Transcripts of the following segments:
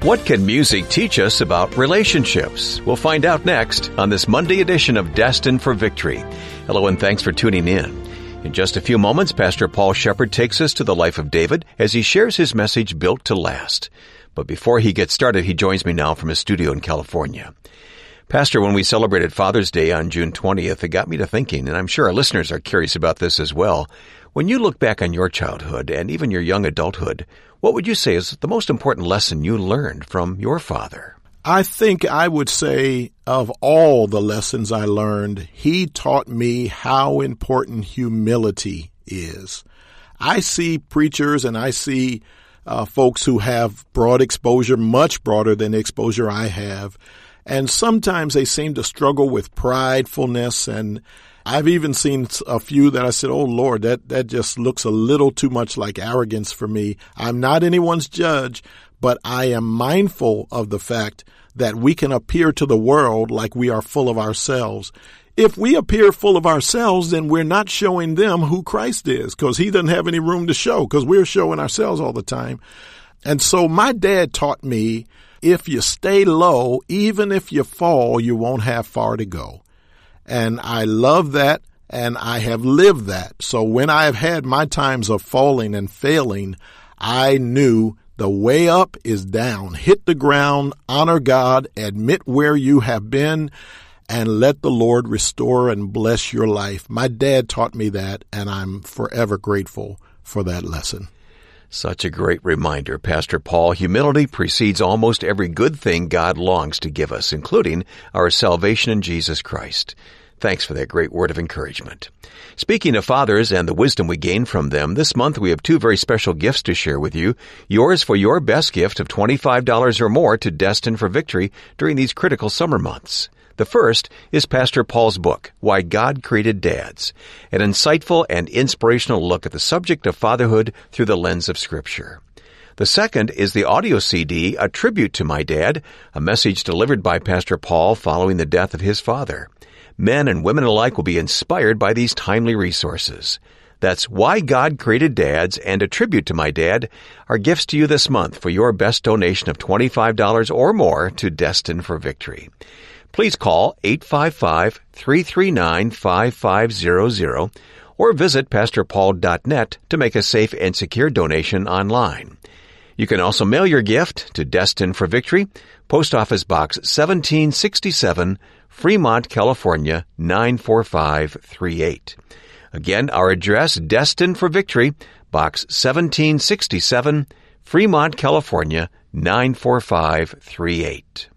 What can music teach us about relationships? We'll find out next on this Monday edition of Destined for Victory. Hello and thanks for tuning in. In just a few moments, Pastor Paul Shepherd takes us to the life of David as he shares his message, Built to Last. But before he gets started, he joins me now from his studio in California. Pastor, when we celebrated Father's Day on June 20th, it got me to thinking, and I'm sure our listeners are curious about this as well. When you look back on your childhood and even your young adulthood, what would you say is the most important lesson you learned from your father? I think I would say of all the lessons I learned, he taught me how important humility is. I see preachers and I see folks who have broad exposure, much broader than the exposure I have. And sometimes they seem to struggle with pridefulness. And I've even seen a few that I said, oh, Lord, that just looks a little too much like arrogance for me. I'm not anyone's judge, but I am mindful of the fact that we can appear to the world like we are full of ourselves. If we appear full of ourselves, then we're not showing them who Christ is, because he doesn't have any room to show, because we're showing ourselves all the time. And so my dad taught me, if you stay low, even if you fall, you won't have far to go. And I love that, and I have lived that. So when I have had my times of falling and failing, I knew the way up is down. Hit the ground, honor God, admit where you have been, and let the Lord restore and bless your life. My dad taught me that, and I'm forever grateful for that lesson. Such a great reminder, Pastor Paul. Humility precedes almost every good thing God longs to give us, including our salvation in Jesus Christ. Thanks for that great word of encouragement. Speaking of fathers and the wisdom we gain from them, this month we have two very special gifts to share with you. Yours for your best gift of $25 or more to Destined for Victory during these critical summer months. The first is Pastor Paul's book, Why God Created Dads, an insightful and inspirational look at the subject of fatherhood through the lens of Scripture. The second is the audio CD, A Tribute to My Dad, a message delivered by Pastor Paul following the death of his father. Men and women alike will be inspired by these timely resources. That's Why God Created Dads and A Tribute to My Dad are gifts to you this month for your best donation of $25 or more to Destined for Victory. Please call 855-339-5500 or visit pastorpaul.net to make a safe and secure donation online. You can also mail your gift to Destined for Victory, Post Office Box 1767, Fremont, California, 94538. Again, our address, Destined for Victory, Box 1767, Fremont, California, 94538.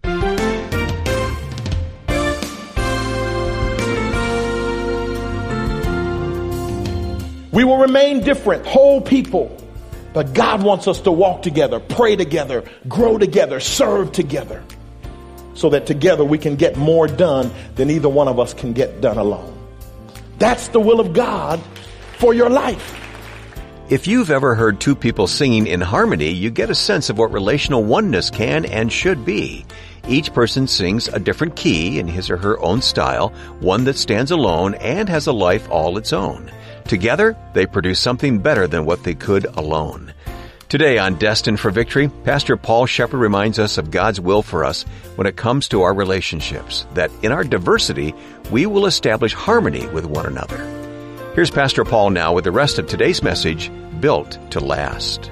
We will remain different, whole people, but God wants us to walk together, pray together, grow together, serve together, so that together we can get more done than either one of us can get done alone. That's the will of God for your life. If you've ever heard two people singing in harmony, you get a sense of what relational oneness can and should be. Each person sings a different key in his or her own style, one that stands alone and has a life all its own. Together, they produce something better than what they could alone. Today on Destined for Victory, Pastor Paul Shepherd reminds us of God's will for us when it comes to our relationships, that in our diversity, we will establish harmony with one another. Here's Pastor Paul now with the rest of today's message, Built to Last.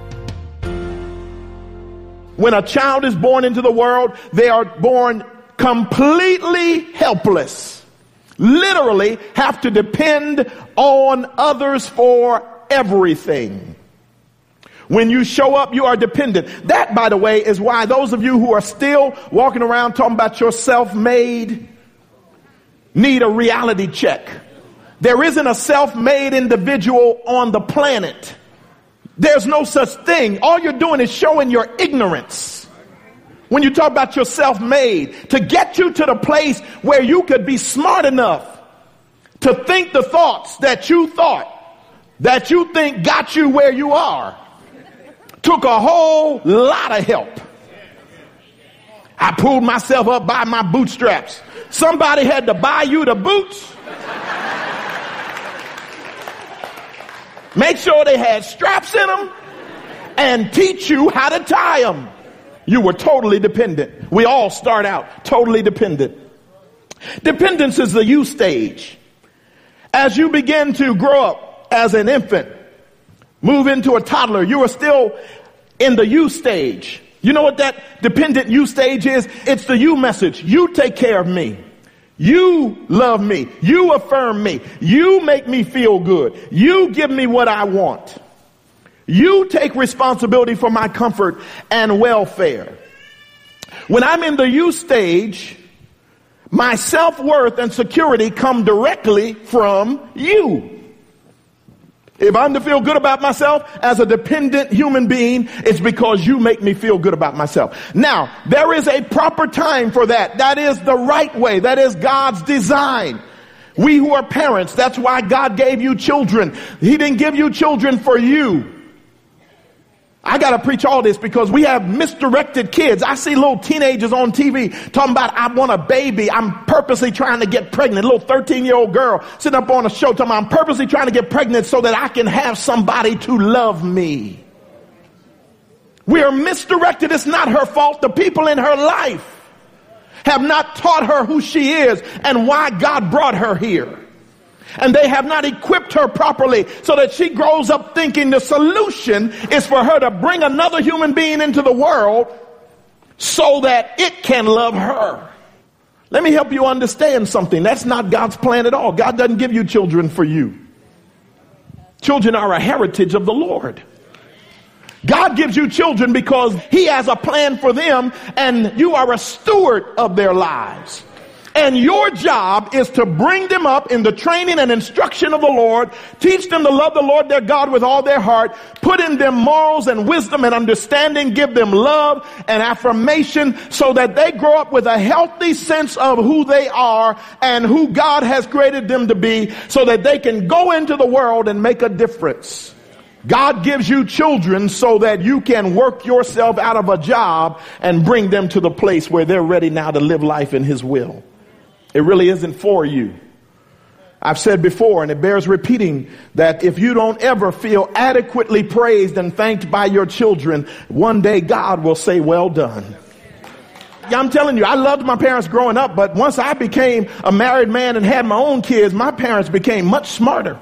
When a child is born into the world, they are born completely helpless. Literally have to depend on others for everything. When you show up, you are dependent. That, by the way, is why those of you who are still walking around talking about you're self-made need a reality check. There isn't a self-made individual on the planet. There's no such thing. All you're doing is showing your ignorance. When you talk about your self-made, to get you to the place where you could be smart enough to think the thoughts that you thought, that you think got you where you are, took a whole lot of help. I pulled myself up by my bootstraps. Somebody had to buy you the boots. Make sure they had straps in them and teach you how to tie them. You were totally dependent. We all start out totally dependent. Dependence is the you stage. As you begin to grow up as an infant, move into a toddler, you are still in the you stage. You know what that dependent you stage is? It's the you message. You take care of me. You love me. You affirm me. You make me feel good. You give me what I want. You take responsibility for my comfort and welfare. When I'm in the you stage, my self-worth and security come directly from you. If I'm to feel good about myself as a dependent human being, it's because you make me feel good about myself. Now, there is a proper time for that. That is the right way. That is God's design. We who are parents, that's why God gave you children. He didn't give you children for you. I got to preach all this because we have misdirected kids. I see little teenagers on TV talking about, I want a baby. I'm purposely trying to get pregnant. A little 13-year-old girl sitting up on a show talking about, I'm purposely trying to get pregnant so that I can have somebody to love me. We are misdirected. It's not her fault. The people in her life have not taught her who she is and why God brought her here. And they have not equipped her properly so that she grows up thinking the solution is for her to bring another human being into the world so that it can love her. Let me help you understand something. That's not God's plan at all. God doesn't give you children for you. Children are a heritage of the Lord. God gives you children because he has a plan for them and you are a steward of their lives. And your job is to bring them up in the training and instruction of the Lord, teach them to love the Lord their God with all their heart, put in them morals and wisdom and understanding, give them love and affirmation so that they grow up with a healthy sense of who they are and who God has created them to be so that they can go into the world and make a difference. God gives you children so that you can work yourself out of a job and bring them to the place where they're ready now to live life in his will. It really isn't for you. I've said before, and it bears repeating, that if you don't ever feel adequately praised and thanked by your children, one day God will say, well done. I'm telling you, I loved my parents growing up, but once I became a married man and had my own kids, my parents became much smarter.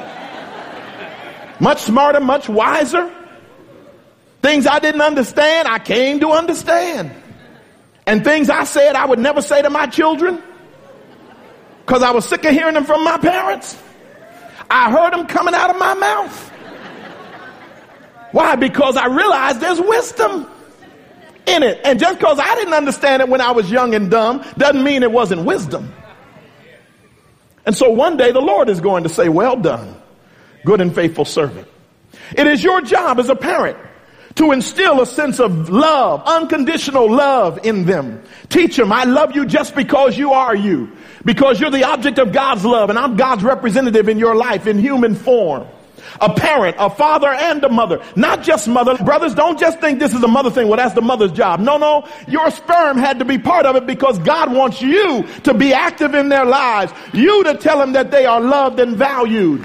Much smarter, much wiser. Things I didn't understand, I came to understand. And things I said I would never say to my children, because I was sick of hearing them from my parents. I heard them coming out of my mouth. Why? Because I realized there's wisdom in it. And just because I didn't understand it when I was young and dumb doesn't mean it wasn't wisdom. And so one day the Lord is going to say, well done, good and faithful servant. It is your job as a parent to instill a sense of love, unconditional love in them. Teach them, I love you just because you are you. Because you're the object of God's love and I'm God's representative in your life in human form. A parent, a father and a mother. Not just mother. Brothers, don't just think this is a mother thing. Well, that's the mother's job. No. Your sperm had to be part of it because God wants you to be active in their lives. You to tell them that they are loved and valued.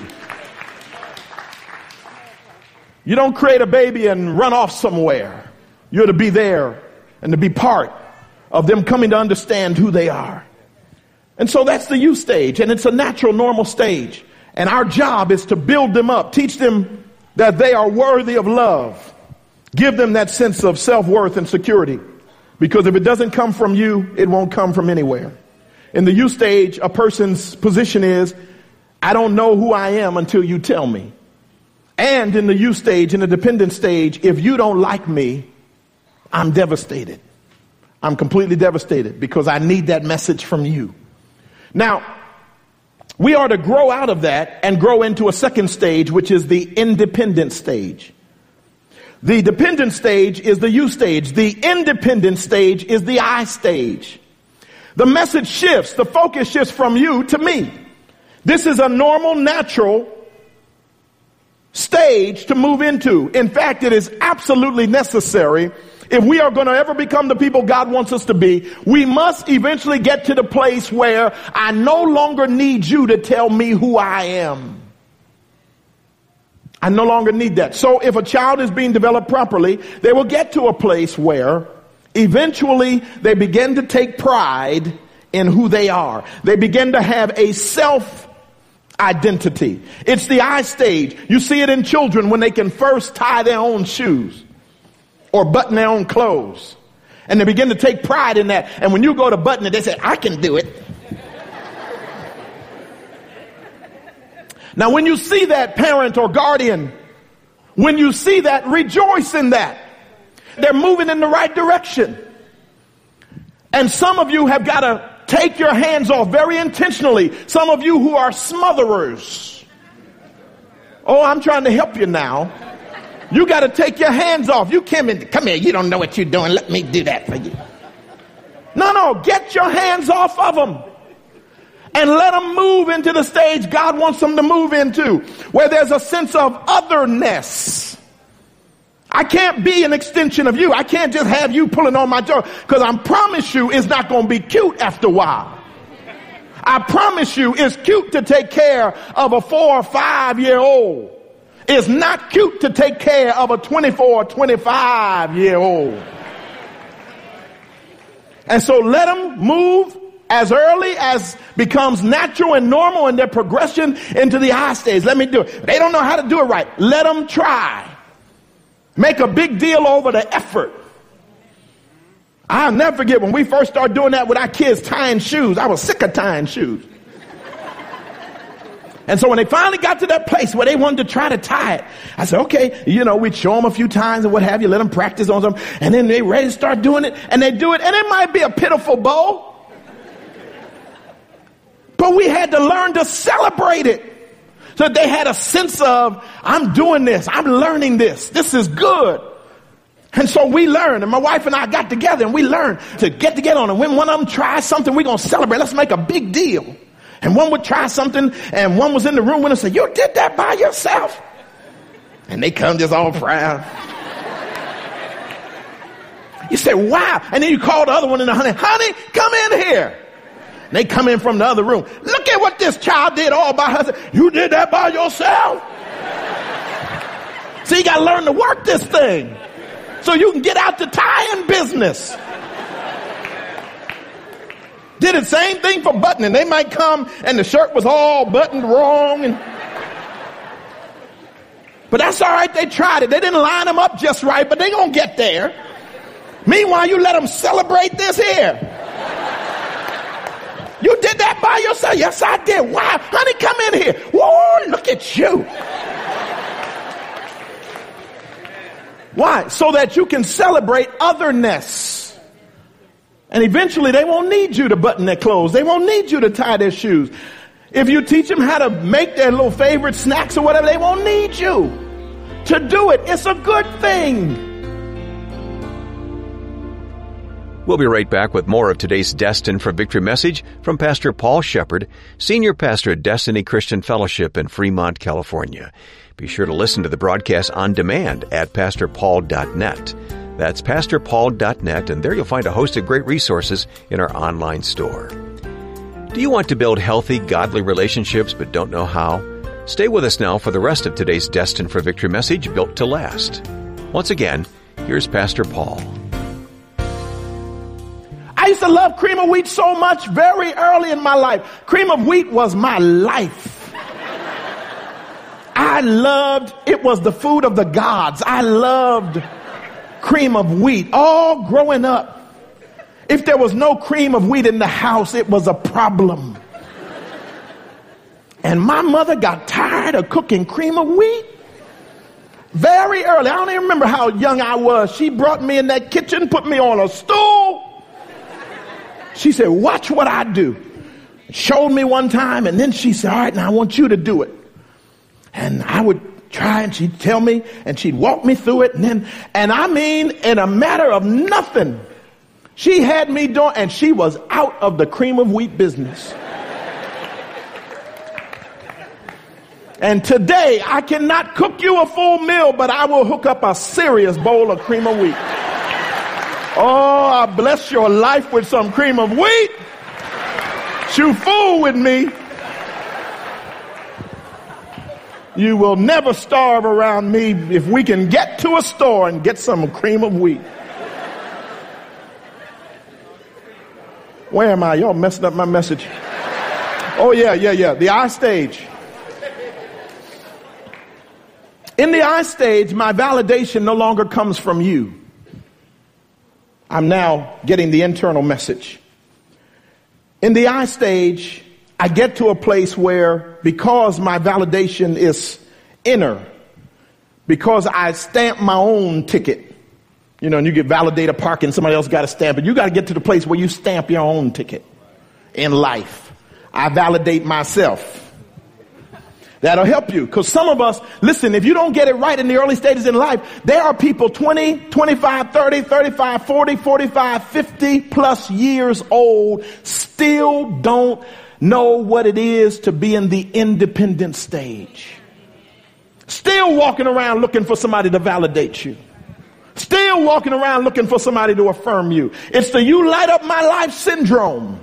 You don't create a baby and run off somewhere. You're to be there and to be part of them coming to understand who they are. And so that's the you stage, and it's a natural, normal stage. And our job is to build them up, teach them that they are worthy of love. Give them that sense of self-worth and security. Because if it doesn't come from you, it won't come from anywhere. In the you stage, a person's position is, I don't know who I am until you tell me. And in the you stage, in the dependent stage, if you don't like me, I'm devastated. I'm completely devastated because I need that message from you. Now, we are to grow out of that and grow into a second stage, which is the independent stage. The dependent stage is the you stage. The independent stage is the I stage. The message shifts, the focus shifts from you to me. This is a normal, natural stage to move into. In fact, it is absolutely necessary. If we are going to ever become the people God wants us to be, we must eventually get to the place where I no longer need you to tell me who I am. I no longer need that. So if a child is being developed properly, they will get to a place where eventually they begin to take pride in who they are. They begin to have a self-identity. It's the I stage. You see it in children when they can first tie their own shoes or button their own clothes. And they begin to take pride in that. And when you go to button it, they say, I can do it. Now, when you see that parent or guardian, when you see that, rejoice in that. They're moving in the right direction. And some of you have got to take your hands off very intentionally. Some of you who are smotherers. Oh, I'm trying to help you now. You got to take your hands off. You come here. You don't know what you're doing. Let me do that for you. No, get your hands off of them. And let them move into the stage God wants them to move into, where there's a sense of otherness. I can't be an extension of you. I can't just have you pulling on my toe, because I promise you it's not going to be cute after a while. I promise you it's cute to take care of a 4 or 5 year old. It's not cute to take care of a 24 or 25 year old. And so let them move as early as becomes natural and normal in their progression into the I stage. Let me do it. They don't know how to do it right. Let them try. Make a big deal over the effort. I'll never forget when we first started doing that with our kids, tying shoes. I was sick of tying shoes. And so when they finally got to that place where they wanted to try to tie it, I said, okay, we'd show them a few times and what have you, let them practice on something. And then they ready to start doing it, and they do it, and it might be a pitiful bow. But we had to learn to celebrate it. So they had a sense of, I'm doing this, I'm learning this, this is good. And so we learned, and my wife and I got together and we learned to get together on it. When one of them tries something, we're going to celebrate. Let's make a big deal. And one would try something, and one was in the room with us and said, you did that by yourself? And they come just all proud. You say, wow. And then you call the other one in the honey, come in here. And they come in from the other room. Look at what this child did all by herself. You did that by yourself? So you got to learn to work this thing so you can get out the tying business. Did the same thing for buttoning. They might come and the shirt was all buttoned wrong. But that's all right. They tried it. They didn't line them up just right, but they're going to get there. Meanwhile, you let them celebrate this here. You did that by yourself? Yes, I did. Wow. Honey, come in here. Whoa, look at you. Why? So that you can celebrate otherness. And eventually they won't need you to button their clothes. They won't need you to tie their shoes. If you teach them how to make their little favorite snacks or whatever, they won't need you to do it. It's a good thing. We'll be right back with more of today's Destined for Victory message from Pastor Paul Shepard, Senior Pastor at Destiny Christian Fellowship in Fremont, California. Be sure to listen to the broadcast on demand at pastorpaul.net. That's pastorpaul.net, and there you'll find a host of great resources in our online store. Do you want to build healthy, godly relationships but don't know how? Stay with us now for the rest of today's Destined for Victory message, Built to Last. Once again, here's Pastor Paul. I used to love cream of wheat so much very early in my life. Cream of wheat was my life. It was the food of the gods. I loved cream of wheat all growing up. If there was no cream of wheat in the house, it was a problem. And my mother got tired of cooking cream of wheat very early. I don't even remember how young I was. She brought me in that kitchen, put me on a stool. She said, watch what I do. Showed me one time, and then she said, all right, now I want you to do it. And I would try, and she'd tell me, and she'd walk me through it. And I mean, in a matter of nothing, she had me doing, and she was out of the cream of wheat business. And today, I cannot cook you a full meal, but I will hook up a serious bowl of cream of wheat. Oh, I bless your life with some cream of wheat. You fool with me. You will never starve around me if we can get to a store and get some cream of wheat. Where am I? Y'all messing up my message. Oh, yeah. The I stage. In the I stage, my validation no longer comes from you. I'm now getting the internal message. In the I stage, I get to a place where, because my validation is inner, because I stamp my own ticket, you know, and you get validated parking, somebody else got to stamp it. You got to get to the place where you stamp your own ticket in life. I validate myself. That'll help you. Because some of us, listen, if you don't get it right in the early stages in life, there are people 20, 25, 30, 35, 40, 45, 50 plus years old, still don't know what it is to be in the independent stage. Still walking around looking for somebody to validate you. Still walking around looking for somebody to affirm you. It's the you light up my life syndrome.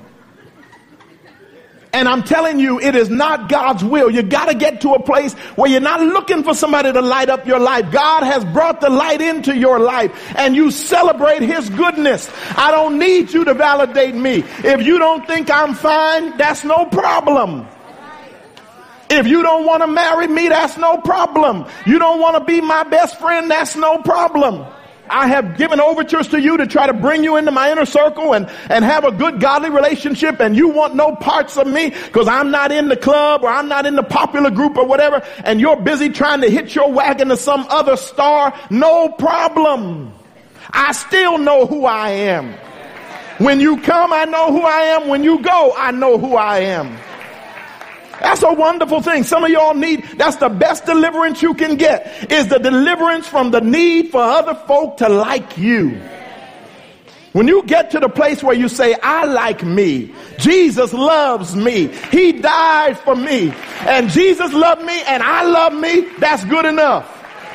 And I'm telling you, it is not God's will. You got to get to a place where you're not looking for somebody to light up your life. God has brought the light into your life and you celebrate his goodness. I don't need you to validate me. If you don't think I'm fine, that's no problem. If you don't want to marry me, that's no problem. You don't want to be my best friend, that's no problem. I have given overtures to you to try to bring you into my inner circle and have a good godly relationship, and you want no parts of me because I'm not in the club or I'm not in the popular group or whatever, and you're busy trying to hitch your wagon to some other star. No problem. I still know who I am. When you come, I know who I am. When you go, I know who I am. That's a wonderful thing. Some of y'all need, that's the best deliverance you can get, is the deliverance from the need for other folk to like you. When you get to the place where you say, I like me, Jesus loves me, he died for me, and Jesus loved me and I love me, that's good enough.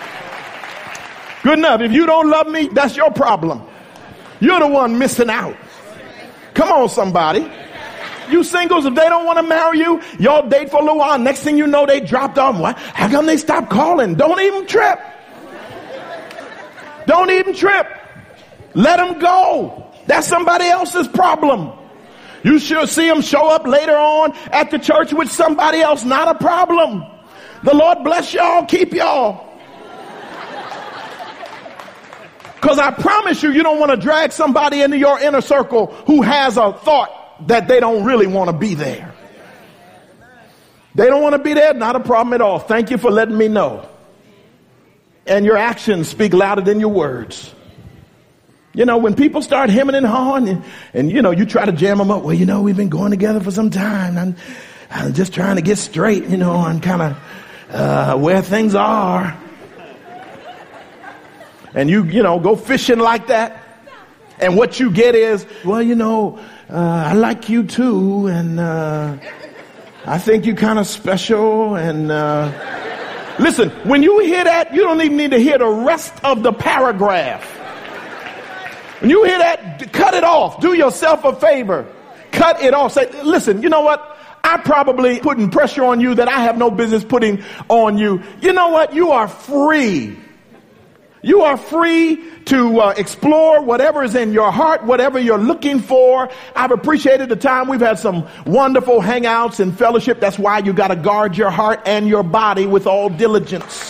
Good enough. If you don't love me, that's your problem. You're the one missing out. Come on, somebody. You singles, if they don't want to marry you, y'all date for a little while. Next thing you know, they dropped off. What? How come they stopped calling? Don't even trip. Don't even trip. Let them go. That's somebody else's problem. You should see them show up later on at the church with somebody else. Not a problem. The Lord bless y'all. Keep y'all. Because I promise you, you don't want to drag somebody into your inner circle who has a thought that they don't really want to be there. They don't want to be there, not a problem at all. Thank you for letting me know. And your actions speak louder than your words. You know, when people start hemming and hawing and you know, you try to jam them up. Well, you know, we've been going together for some time. I'm just trying to get straight, you know, on kind of where things are. And you know, go fishing like that. And what you get is, well, you know, I like you too, and I think you're kind of special, and listen, when you hear that, you don't even need to hear the rest of the paragraph. When you hear that, cut it off. Do yourself a favor. Cut it off. Say, listen, you know what? I probably putting pressure on you that I have no business putting on you. You know what? You are free. You are free to explore whatever is in your heart, whatever you're looking for. I've appreciated the time. We've had some wonderful hangouts and fellowship. That's why you got to guard your heart and your body with all diligence.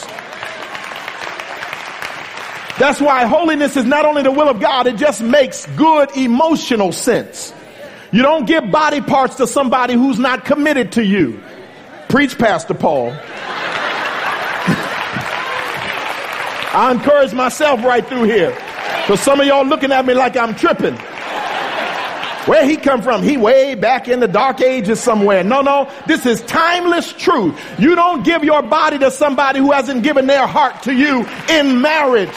That's why holiness is not only the will of God, it just makes good emotional sense. You don't give body parts to somebody who's not committed to you. Preach, Pastor Paul. I encourage myself right through here. Because some of y'all looking at me like I'm tripping. Where he come from? He way back in the dark ages somewhere. No, this is timeless truth. You don't give your body to somebody who hasn't given their heart to you in marriage.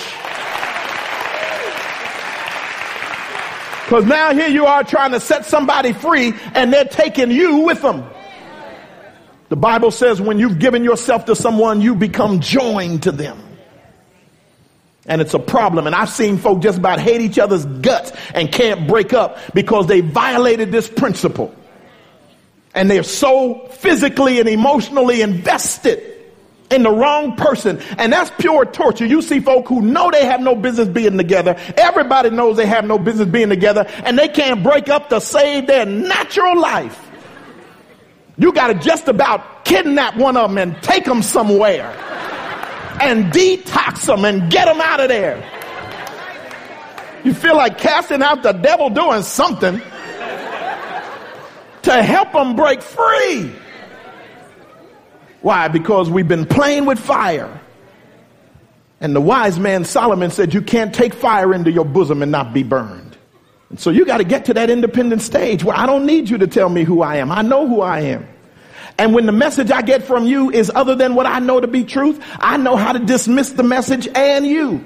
Because now here you are trying to set somebody free and they're taking you with them. The Bible says when you've given yourself to someone, you become joined to them. And it's a problem. And I've seen folk just about hate each other's guts and can't break up because they violated this principle. And they're so physically and emotionally invested in the wrong person. And that's pure torture. You see folk who know they have no business being together. Everybody knows they have no business being together, and they can't break up to save their natural life. You got to just about kidnap one of them and take them somewhere and detox them and get them out of there. You feel like casting out the devil, doing something to help them break free. Why? Because we've been playing with fire. And the wise man Solomon said you can't take fire into your bosom and not be burned. And so you got to get to that independent stage where I don't need you to tell me who I am. I know who I am. And when the message I get from you is other than what I know to be truth, I know how to dismiss the message and you.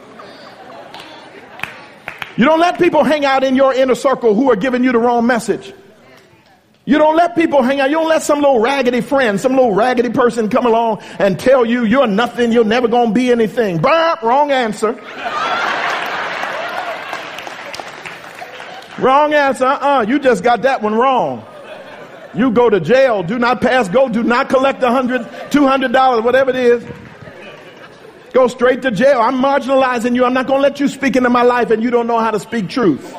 You don't let people hang out in your inner circle who are giving you the wrong message. You don't let people hang out. You don't let some little raggedy friend, some little raggedy person come along and tell you you're nothing, you're never going to be anything. Burp, wrong answer. Wrong answer. You just got that one wrong. You go to jail, do not pass go, do not collect $100, $200, whatever it is. Go straight to jail. I'm marginalizing you. I'm not going to let you speak into my life and you don't know how to speak truth.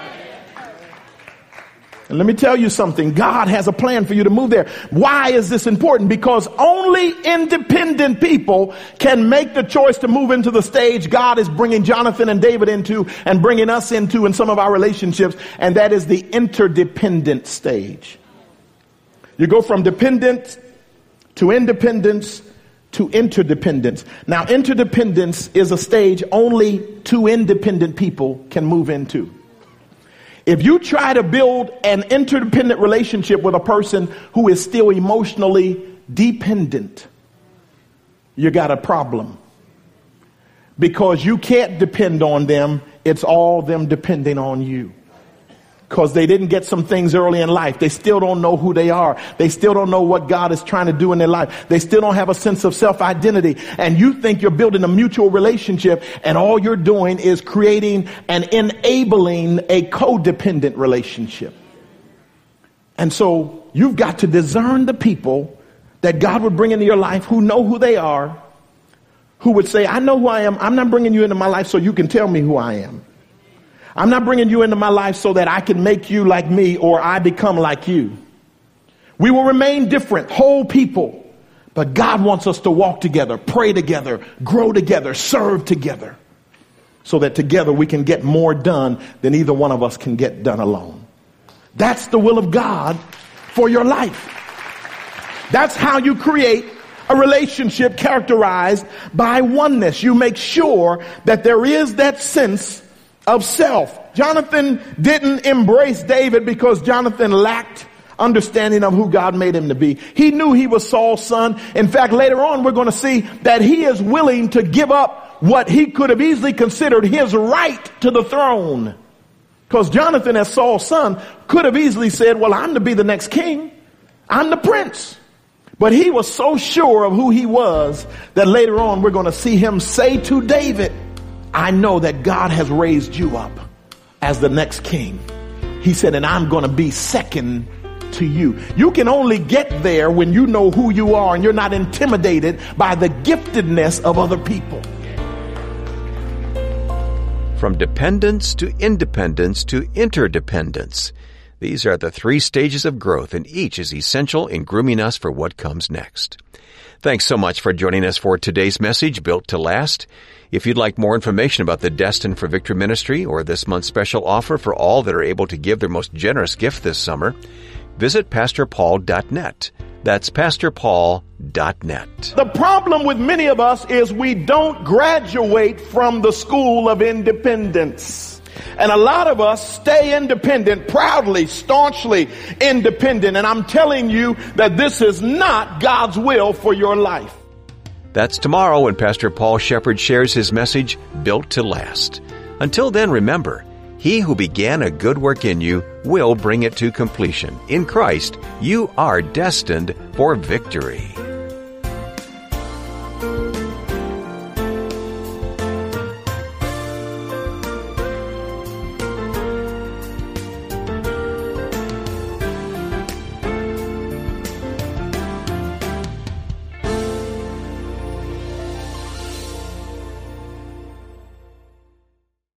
And let me tell you something. God has a plan for you to move there. Why is this important? Because only independent people can make the choice to move into the stage God is bringing Jonathan and David into and bringing us into in some of our relationships. And that is the interdependent stage. You go from dependent to independence to interdependence. Now, interdependence is a stage only two independent people can move into. If you try to build an interdependent relationship with a person who is still emotionally dependent, you got a problem. Because you can't depend on them. It's all them depending on you. Because they didn't get some things early in life. They still don't know who they are. They still don't know what God is trying to do in their life. They still don't have a sense of self-identity. And you think you're building a mutual relationship, and all you're doing is creating and enabling a codependent relationship. And so you've got to discern the people that God would bring into your life who know who they are, who would say, I know who I am. I'm not bringing you into my life so you can tell me who I am. I'm not bringing you into my life so that I can make you like me or I become like you. We will remain different, whole people. But God wants us to walk together, pray together, grow together, serve together. So that together we can get more done than either one of us can get done alone. That's the will of God for your life. That's how you create a relationship characterized by oneness. You make sure that there is that sense of self. Jonathan didn't embrace David because Jonathan lacked understanding of who God made him to be. He knew he was Saul's son. In fact, later on, we're going to see that he is willing to give up what he could have easily considered his right to the throne. Because Jonathan, as Saul's son, could have easily said, well, I'm to be the next king. I'm the prince. But he was so sure of who he was that later on, we're going to see him say to David, I know that God has raised you up as the next king. He said, and I'm going to be second to you. You can only get there when you know who you are and you're not intimidated by the giftedness of other people. From dependence to independence to interdependence. These are the three stages of growth, and each is essential in grooming us for what comes next. Thanks so much for joining us for today's message, Built to Last. If you'd like more information about the Destined for Victory ministry or this month's special offer for all that are able to give their most generous gift this summer, visit PastorPaul.net. That's PastorPaul.net. The problem with many of us is we don't graduate from the school of independence. And a lot of us stay independent, proudly, staunchly independent. And I'm telling you that this is not God's will for your life. That's tomorrow when Pastor Paul Shepherd shares his message, Built to Last. Until then, remember, he who began a good work in you will bring it to completion. In Christ, you are destined for victory.